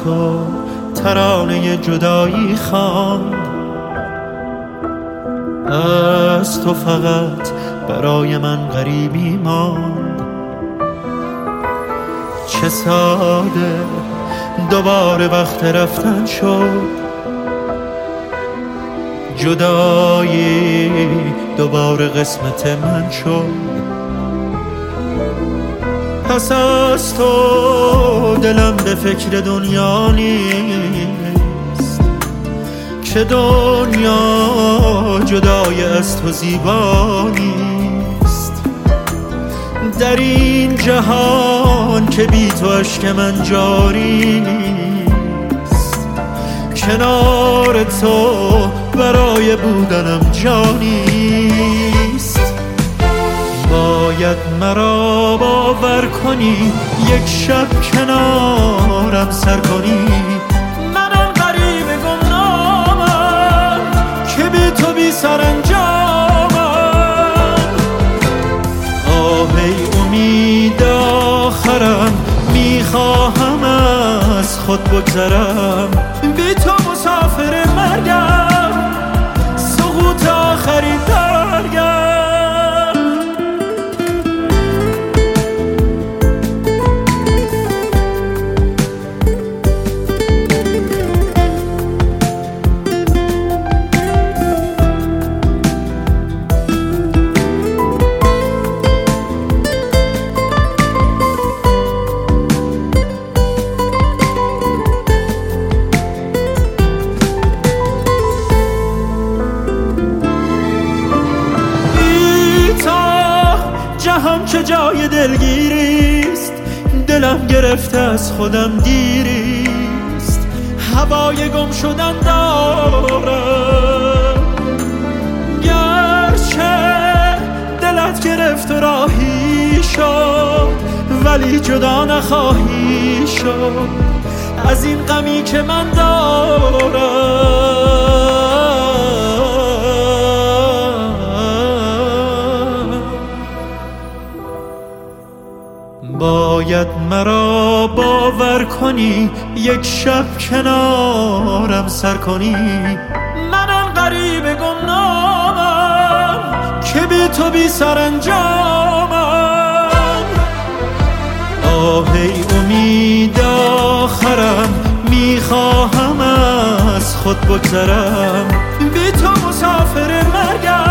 تو ترانه جدایی خواند، از تو فقط برای من غریبی ماند. چه ساده دوباره وقت رفتن شد، جدایی دوباره قسمت من شد. پس از تو دلم به فکر دنیا نیست، که دنیا جدای از تو زیبا نیست. در این جهان که بی تو اشک من جاری نیست، کنار تو برای بودنم جانیست. باید مرا باور کنی، یک شب کنارم سر کنی. من آن غریب گمنامم که بی تو بی سرانجامم. آه ای امید آخرم، میخواهم از خود بگذرم. بی تو مسافر مرگم، سقوط آخرین درگم. جهان چه جای دلگیریست، دلم گرفته از خودم دیریست. هوای گم شدن دارم، گرچه دلت گرفت و راهی شد، ولی جدا نخواهی شد از این غمی که من دارم. باید مرا باور کنی، یک شب کنارم سر کنی. من آن غریب گمنامم که بی تو بی سرانجامم. آه ای امید آخرم، میخواهم از خود بگذرم. بی تو مسافر مرگم.